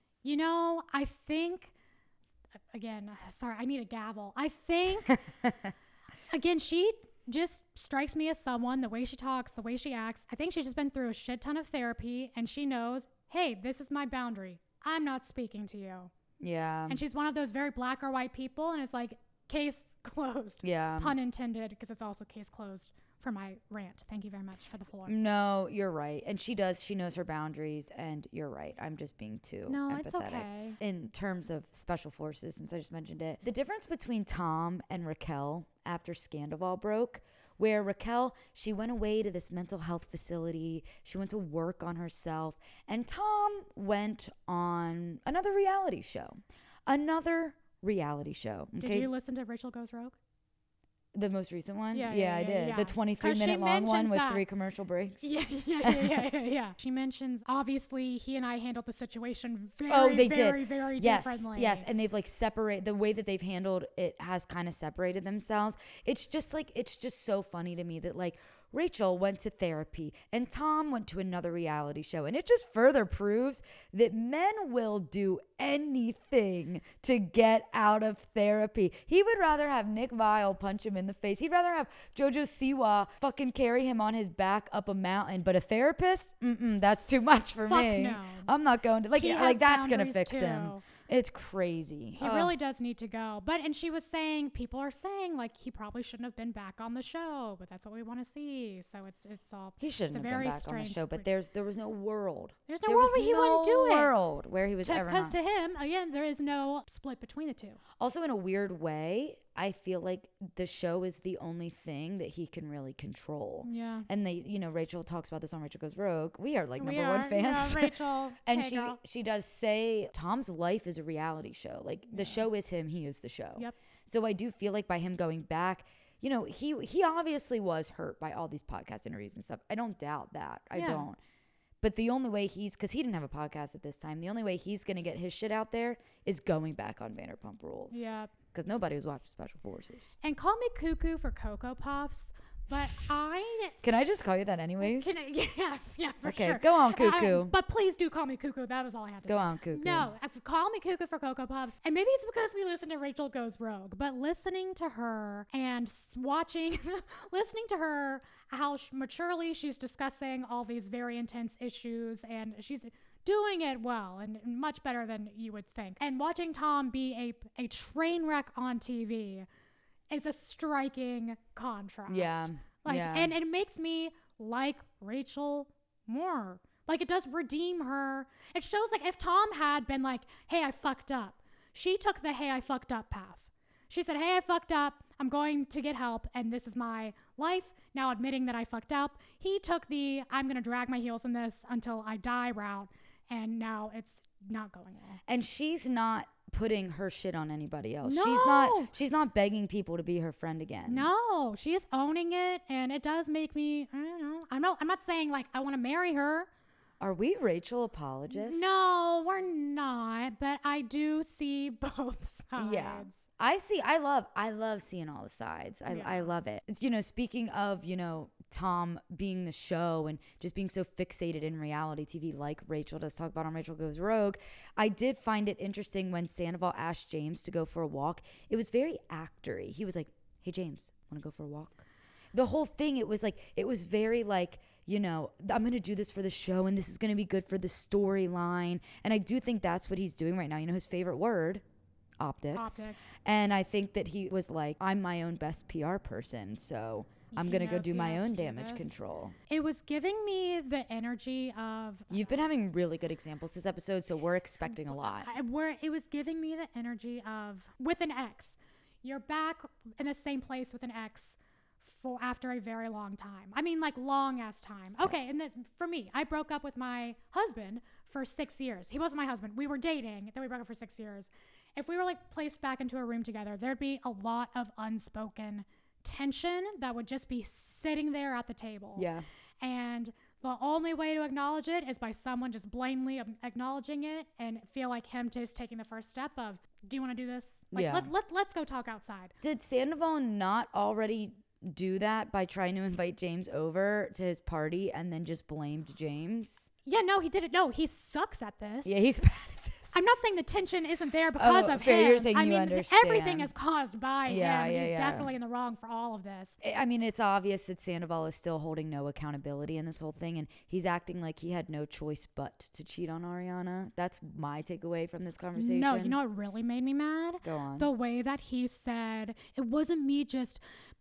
I think, again, sorry, I need a gavel. I think, again, she just strikes me as someone, the way she talks, the way she acts, I think she's just been through a shit ton of therapy, and she knows, hey, this is my boundary. I'm not speaking to you. Yeah. And she's one of those very black or white people, and it's like, case closed. Yeah. Pun intended, because it's also case closed for my rant. Thank you very much for the floor. No, you're right. And she knows her boundaries, and you're right. I'm just being too empathetic. It's okay. In terms of Special Forces, since I just mentioned it, the difference between Tom and Raquel after Scandoval broke, where Raquel, she went away to this mental health facility. She went to work on herself, and Tom went on another reality show. Okay? Did you listen to Rachel Goes Rogue? The most recent one? Yeah, I did. yeah. The 23-minute long one with 3 commercial breaks. Yeah. She mentions, obviously, he and I handled the situation very differently. Yes, and they've like separated, the way that they've handled it has kind of separated themselves. It's just so funny to me that like Rachel went to therapy and Tom went to another reality show. And it just further proves that men will do anything to get out of therapy. He would rather have Nick Viall punch him in the face. He'd rather have Jojo Siwa fucking carry him on his back up a mountain. But a therapist, that's too much for Fuck me. no. I'm not going to He has like that's gonna boundaries, fix too. him. It's crazy. He really does need to go. And she was saying, people are saying like he probably shouldn't have been back on the show, but that's what we want to see. So it's all. He shouldn't have been back on the show, but there was no world. There's no world where he wouldn't do it. World where he was ever Because not. to him, again, there is no split between the two. Also, in a weird way, I feel like the show is the only thing that he can really control. Yeah. And Rachel talks about this on Rachel Goes Rogue. We are like We number are, one fans. yeah, Rachel. And hey, girl. she does say Tom's life is a reality show. Like the show is him, he is the show. Yep. So I do feel like by him going back, he obviously was hurt by all these podcast interviews and stuff. I don't doubt that. I don't. But the only way because he didn't have a podcast at this time, the only way he's going to get his shit out there is going back on Vanderpump Rules. Yeah. Because nobody was watching Special Forces. And call me cuckoo for Cocoa Puffs, but Can I just call you that anyways? Yeah, for okay, sure. go on, cuckoo. But please do call me cuckoo. That was all I had to say. Go on, cuckoo. No, call me cuckoo for Cocoa Puffs. And maybe it's because we listen to Rachel Goes Rogue, but listening to her and listening to her, how maturely she's discussing all these very intense issues, and she's doing it well and much better than you would think. And watching Tom be a train wreck on TV is a striking contrast. Yeah. And it makes me like Rachel more. Like it does redeem her. It shows like if Tom had been like, hey, I fucked up. She took the hey, I fucked up path. She said, hey, I fucked up. I'm going to get help. And this is my life. Now admitting that I fucked up. He took the I'm going to drag my heels in this until I die route. And now it's not going well. And she's not putting her shit on anybody else. No. She's not begging people to be her friend again. No, she is owning it, and it does make me, I don't know. I'm not saying like I want to marry her. Are we Rachel apologists? No, we're not, but I do see both sides. Yeah. I love seeing all the sides. I love it. It's, speaking of, Tom being the show and just being so fixated in reality TV like Rachel does talk about on Rachel Goes Rogue, I did find it interesting when Sandoval asked James to go for a walk. It was very actory. He was like, hey, James, want to go for a walk? The whole thing, it was very like, I'm going to do this for the show and this is going to be good for the storyline. And I do think that's what he's doing right now. His favorite word, optics. And I think that he was like, I'm my own best PR person. So I'm going to go do my own damage control. It was giving me the energy of... You've been having really good examples this episode, so we're expecting a lot. It was giving me the energy of, with an ex, you're back in the same place with an ex for after a very long time. I mean, like long ass time. Okay, and for me, I broke up with my husband for 6 years. He wasn't my husband. We were dating, then we broke up for 6 years. If we were like placed back into a room together, there'd be a lot of unspoken tension that would just be sitting there at the table. Yeah. And the only way to acknowledge it is by someone just blatantly acknowledging it and feel like him just taking the first step of, do you want to do this? Like, let's go talk outside. Did Sandoval not already do that by trying to invite James over to his party and then just blamed James? Yeah, no, he didn't. No, he sucks at this. Yeah, he's bad at this. I'm not saying the tension isn't there because of fair, him. you're saying you understand. Everything is caused by him. He's definitely in the wrong for all of this. I mean, it's obvious that Sandoval is still holding no accountability in this whole thing, and he's acting like he had no choice but to cheat on Ariana. That's my takeaway from this conversation. No, you know what really made me mad? Go on. The way that he said, it wasn't me just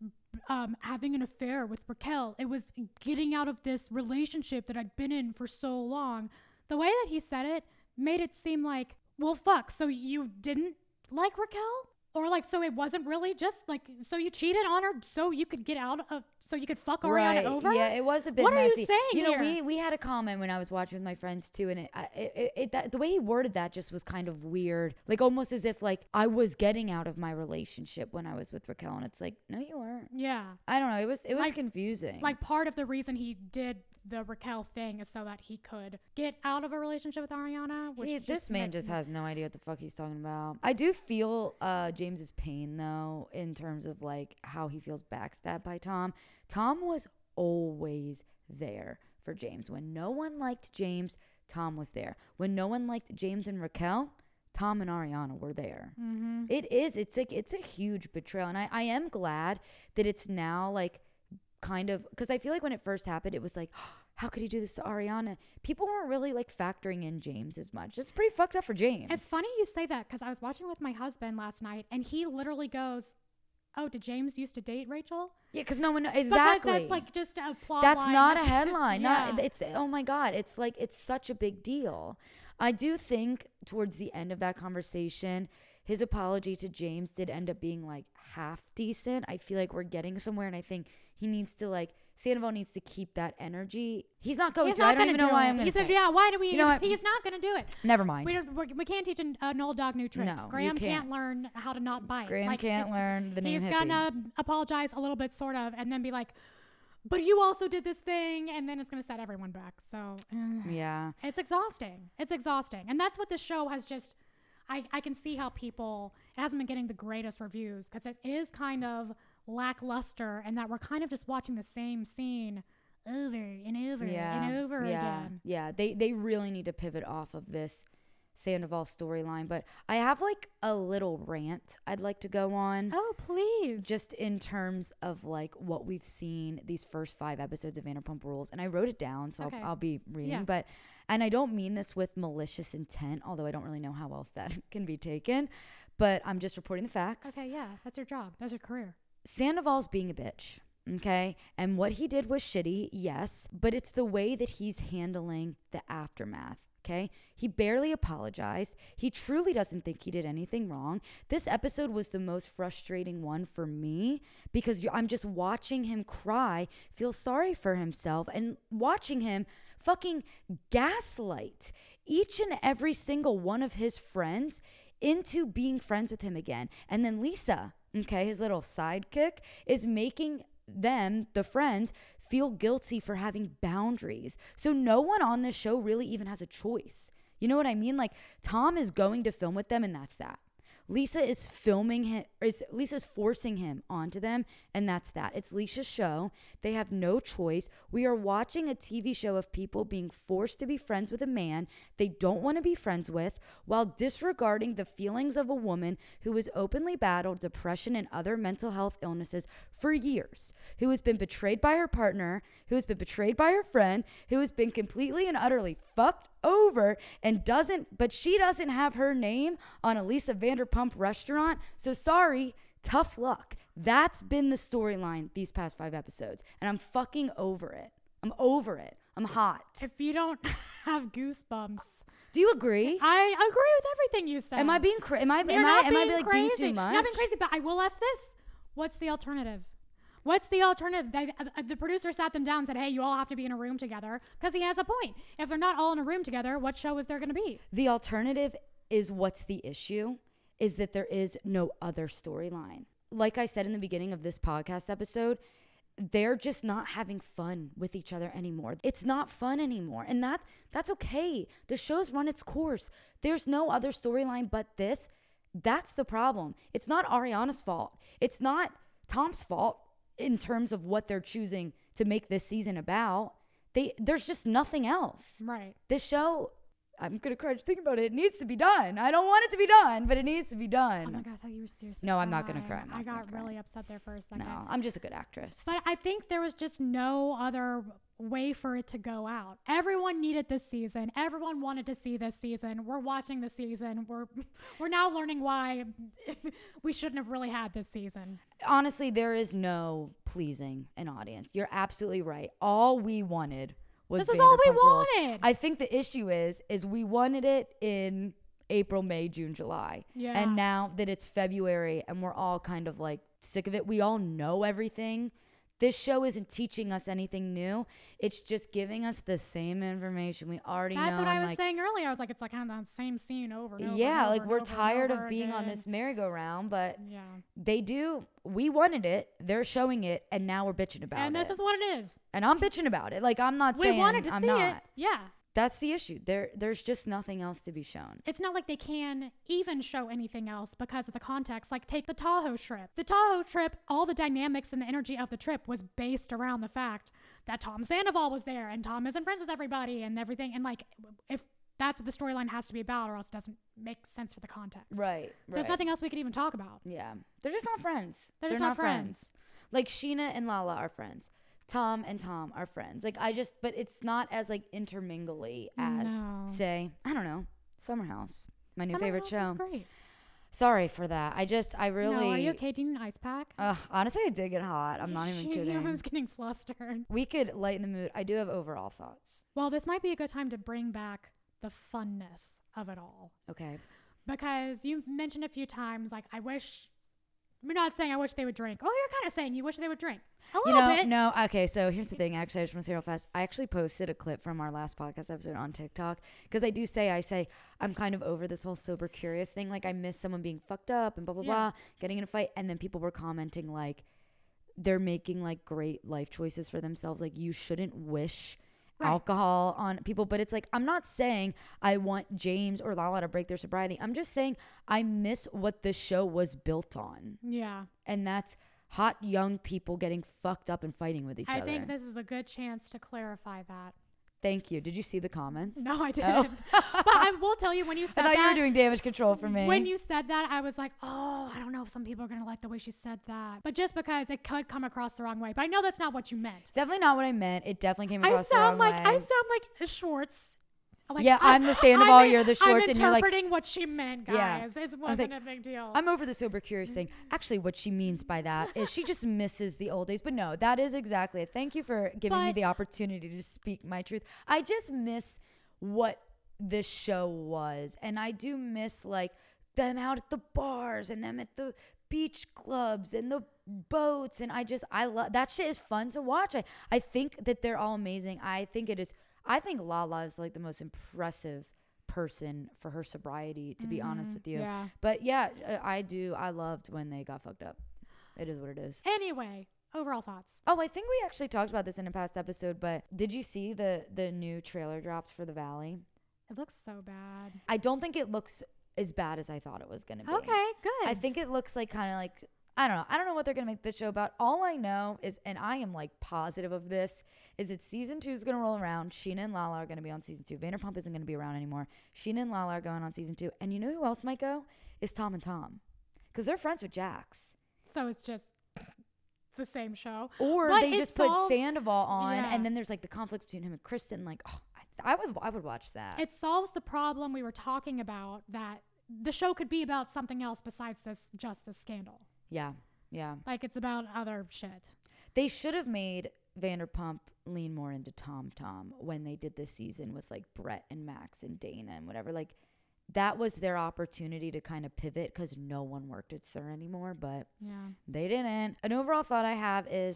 having an affair with Raquel. It was getting out of this relationship that I'd been in for so long. The way that he said it made it seem like, well, fuck, so you didn't like Raquel? Or like, so it wasn't really just like, so you cheated on her so you could get out of, so you could fuck Ariana over? Yeah, it was a bit messy. What messy. Are you saying here? We had a comment when I was watching with my friends too, and the way he worded that just was kind of weird. Like almost as if like I was getting out of my relationship when I was with Raquel, and it's like, no, you weren't. Yeah. I don't know. It was confusing. Like part of the reason he did the Raquel thing is so that he could get out of a relationship with Ariana. Which this man just has no idea what the fuck he's talking about. I do feel James's pain though, in terms of like how he feels backstabbed by Tom. Tom was always there for James. When no one liked James, Tom was there. When no one liked James and Raquel, Tom and Ariana were there. Mm-hmm. It's a huge betrayal. And I am glad that it's now like kind of, because I feel like when it first happened, it was like, how could he do this to Ariana? People weren't really like factoring in James as much. It's pretty fucked up for James. It's funny you say that because I was watching with my husband last night and he literally goes, oh, did James used to date Rachel? Yeah, because no one, exactly. Because that's like just a plot That's line. not a headline. Yeah. Not, it's, oh my God. It's like, it's such a big deal. I do think towards the end of that conversation, his apology to James did end up being like half decent. I feel like we're getting somewhere, and I think he needs to like, Sandoval needs to keep that energy. He's not going to. I don't even know why I'm going to say. He said, yeah, why do we? You know what? He's not going to do it. Never mind. We can't teach an old dog new tricks. No, Graham you can't. learn how to not bite. Graham can't learn the name He's hippie. going to apologize a little bit, sort of, and then be like, but you also did this thing, and then it's going to set everyone back. So, yeah. It's exhausting. It's exhausting. And that's what this show has just, I can see how people, it hasn't been getting the greatest reviews because it is kind of lackluster and that we're kind of just watching the same scene over and over and over again. Yeah, they really need to pivot off of this Sandoval storyline. But I have like a little rant I'd like to go on. Oh, please. Just in terms of like what we've seen these first 5 episodes of Vanderpump Rules. And I wrote it down, so Okay. I'll be reading. Yeah. But, and I don't mean this with malicious intent, although I don't really know how else that can be taken. But I'm just reporting the facts. Okay, yeah, that's your job. That's your career. Sandoval's being a bitch. Okay. And what he did was shitty, yes, but it's the way that he's handling the aftermath. Okay. He barely apologized. He truly doesn't think he did anything wrong. This episode was the most frustrating one for me because I'm just watching him cry, feel sorry for himself, and watching him fucking gaslight each and every single one of his friends into being friends with him again. And then Lisa, okay, his little sidekick, is making them, the friends, feel guilty for having boundaries. So no one on this show really even has a choice. You know what I mean? Like, Tom is going to film with them, and that's that. Lisa is filming him, Lisa's forcing him onto them, and that's that. It's Lisa's show. They have no choice. We are watching a TV show of people being forced to be friends with a man they don't want to be friends with while disregarding the feelings of a woman who has openly battled depression and other mental health illnesses for years, who has been betrayed by her partner, who has been betrayed by her friend, who has been completely and utterly fucked over and but she doesn't have her name on a Lisa Vanderpump restaurant. So sorry, tough luck. That's been the storyline these past 5 episodes. And I'm fucking over it. I'm over it. I'm hot. If you don't have goosebumps. Do you agree? I agree with everything you said. Am I being crazy? Am I You're not like crazy. being too much? You're not being crazy, but I will ask this. What's the alternative? What's the alternative? The producer sat them down and said, hey, you all have to be in a room together, because he has a point. If they're not all in a room together, what show is there going to be? The alternative is what's the issue is that there is no other storyline. Like I said in the beginning of this podcast episode, they're just not having fun with each other anymore. It's not fun anymore. And that's okay. The show's run its course. There's no other storyline but this. That's the problem. It's not Ariana's fault. It's not Tom's fault in terms of what they're choosing to make this season about. There's just nothing else. Right. This show, I'm going to cry just thinking about it. It needs to be done. I don't want it to be done, but it needs to be done. Oh my God, I thought you were seriously No, I'm not going to cry. I got really upset there for a second. No, I'm just a good actress. But I think there was just no other way for it to go out. Everyone needed this season. Everyone wanted to see this season. We're watching the season. We're now learning why we shouldn't have really had this season. Honestly, there is no pleasing an audience. You're absolutely right. All we wanted was this was all we Vanderpump Rules. wanted. I think the issue is we wanted it in April, May, June, July. Yeah. And now that it's February and we're all kind of like sick of it, we all know everything. This show isn't teaching us anything new. It's just giving us the same information we already know. That's what I was like, saying earlier. I was like, it's like kind of the same scene over and over. yeah, and over like and we're over and tired over of being on again. this merry-go-round, but Yeah. we wanted it. They're showing it, and now we're bitching about And it. this is what it is. And I'm bitching about it. Like, I'm not saying We wanted to I'm see not. it. Yeah. That's the issue. There's just nothing else to be shown. It's not like they can even show anything else because of the context. Like, take the Tahoe trip. The Tahoe trip, all the dynamics and the energy of the trip was based around the fact that Tom Sandoval was there and Tom isn't friends with everybody and everything. And like, if that's what the storyline has to be about, or else it doesn't make sense for the context. Right. So there's nothing else we could even talk about. Yeah. They're just not friends. They're just not friends. Like Sheena and Lala are friends. Tom and Tom are friends. Like but it's not as like intermingly as say, I don't know, Summer House, my new favorite show. Is great. Sorry for that. I really. No, are you okay? Do you need an ice pack? Honestly, I did get hot. I'm not even kidding. I was getting flustered. We could lighten the mood. I do have overall thoughts. Well, this might be a good time to bring back the funness of it all. Okay. Because you mentioned a few times, like, we're not saying I wish they would drink. Oh, you're kind of saying you wish they would drink. A little bit. No. Okay, so here's the thing. Actually, I just want to say real fast. I actually posted a clip from our last podcast episode on TikTok because I say I'm kind of over this whole sober curious thing. Like, I miss someone being fucked up and blah, blah, blah, getting in a fight. And then people were commenting, like, they're making, like, great life choices for themselves. Like, you shouldn't wish alcohol on people. But it's like, I'm not saying I want James or Lala to break their sobriety. I'm just saying I miss what the show was built on. Yeah. And that's hot young people getting fucked up and fighting with each other. I think this is a good chance to clarify that. Thank you. Did you see the comments? No, I didn't. But I will tell you, when you said I that. thought you were doing damage control for me. When you said that, I was like, oh, I don't know if some people are going to like the way she said that. But just because it could come across the wrong way. But I know that's not what you meant. It's definitely not what I meant. It definitely came across the wrong way. I sound like Schwartz. Like, yeah, I'm the Sandoval, you're the Schwartz, and you're like... I'm interpreting what she meant, guys. It wasn't a big deal. I'm over the sober curious thing. Actually, what she means by that is she just misses the old days. But no, that is exactly it. Thank you for giving me the opportunity to speak my truth. I just miss what this show was. And I do miss, like, them out at the bars and them at the beach clubs and the boats. And I love... That shit is fun to watch. I think that they're all amazing. I think Lala is like the most impressive person for her sobriety, to be honest with you. Yeah. But yeah, I loved when they got fucked up. It is what it is. Anyway, overall thoughts. Oh, I think we actually talked about this in a past episode, but did you see the new trailer dropped for The Valley? It looks so bad. I don't think it looks as bad as I thought it was going to be. Okay, good. I think it looks like kind of like, I don't know what they're going to make this show about. All I know is, and I am like positive of this, is that season 2 is going to roll around. Sheena and Lala are going to be on season 2. Vanderpump isn't going to be around anymore. Sheena and Lala are going on season 2. And you know who else might go? Is Tom and Tom. Because they're friends with Jax. So it's just the same show. Or they just put Sandoval on, and then there's like the conflict between him and Kristen. Like, oh, I would watch that. It solves the problem we were talking about, that the show could be about something else besides just this scandal. Yeah. Like, it's about other shit. They should have made Vanderpump lean more into Tom when they did this season with like Brett and Max and Dana and whatever. Like, that was their opportunity to kind of pivot because no one worked at SUR anymore, but they didn't. An overall thought I have is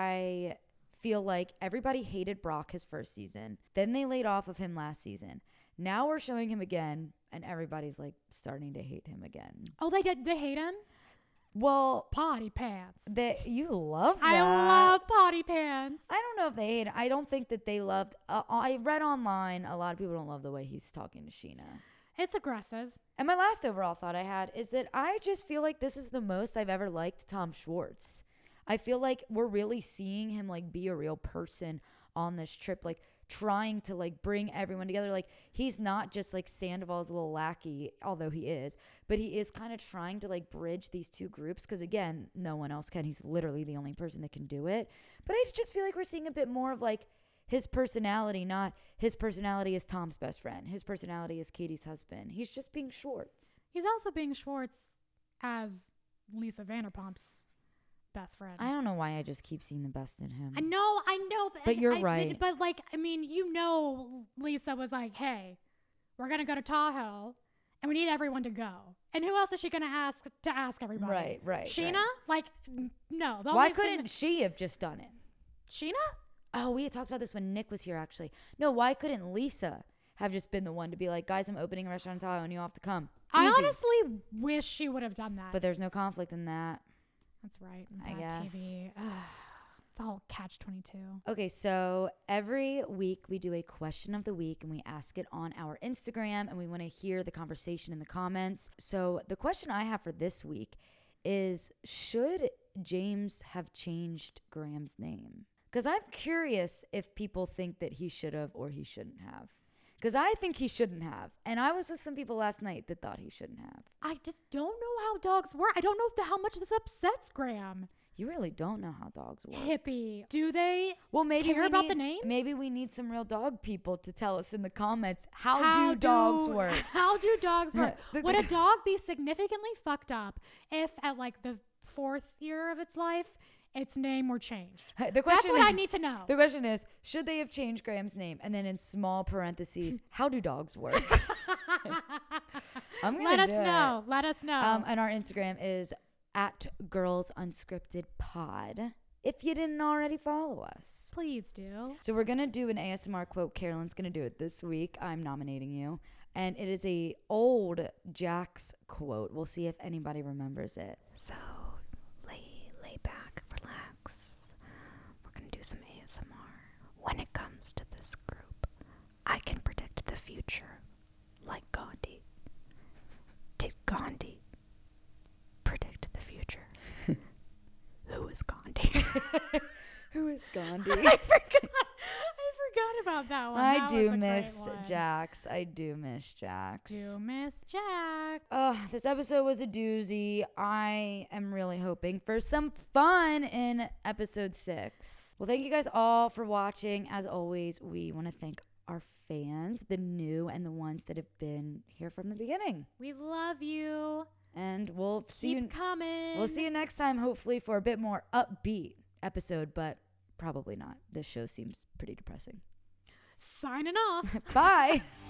I feel like everybody hated Brock his first season. Then they laid off of him last season. Now we're showing him again, and everybody's like starting to hate him again. Oh, they hate him? Well, potty pants. You love that. I love potty pants. I don't know if they hate it. I don't think that they loved. I read online a lot of people don't love the way he's talking to Sheena. It's aggressive. And my last overall thought I had is that I just feel like this is the most I've ever liked Tom Schwartz. I feel like we're really seeing him like be a real person on this trip, like trying to like bring everyone together. Like, he's not just like Sandoval's little lackey, although he is, but he is kind of trying to like bridge these two groups because again, no one else can. He's literally the only person that can do it. But I just feel like we're seeing a bit more of like his personality, not his personality as Tom's best friend. His personality as Katie's husband. He's just being Schwartz. He's also being Schwartz as Lisa Vanderpump's best friend. I don't know why I just keep seeing the best in him. I know, but you're right. But like, I mean, Lisa was like, "Hey, we're gonna go to Tahoe, and we need everyone to go." And who else is she gonna ask everybody? Right. Sheena? Right. Like, no. Why couldn't she have just done it? Sheena? Oh, we had talked about this when Nick was here, actually. No, why couldn't Lisa have just been the one to be like, guys, I'm opening a restaurant in Tahoe and you all have to come? I honestly wish she would have done that. But there's no conflict in that. That's right. I guess. TV. It's all catch-22. Okay, so every week we do a question of the week and we ask it on our Instagram, and we want to hear the conversation in the comments. So the question I have for this week is, should James have changed Graham's name? Because I'm curious if people think that he should have or he shouldn't have. Because I think he shouldn't have. And I was with some people last night that thought he shouldn't have. I just don't know how dogs work. I don't know how much this upsets Graham. You really don't know how dogs work. Hippie. Do they maybe care about the name? Maybe we need some real dog people to tell us in the comments, how do dogs work? How do dogs work? Would a dog be significantly fucked up if at like the 4th year of its life, its name were changed? That's what I need to know. The question is, should they have changed Graham's name? And then in small parentheses, how do dogs work? Let us know. Let us know. And our Instagram is @girlsunscriptedpod. If you didn't already follow us, please do. So we're gonna do an ASMR quote. Carolyn's gonna do it this week. I'm nominating you, and it is a old Jax quote. We'll see if anybody remembers it. So lay back, relax. We're gonna do some ASMR. When it comes to this group, I can predict the future, like Gandhi. Did Gandhi predict the future? Who is Gandhi? Who is Gandhi? I forgot about that one. I do miss Jax. I do miss Jax. Oh, this episode was a doozy. I am really hoping for some fun in episode 6. Well, thank you guys all for watching. As always, we want to thank our fans, the new and the ones that have been here from the beginning. We love you. And we'll see you coming. We'll see you next time, hopefully for a bit more upbeat episode, but probably not. This show seems pretty depressing. Signing off. Bye.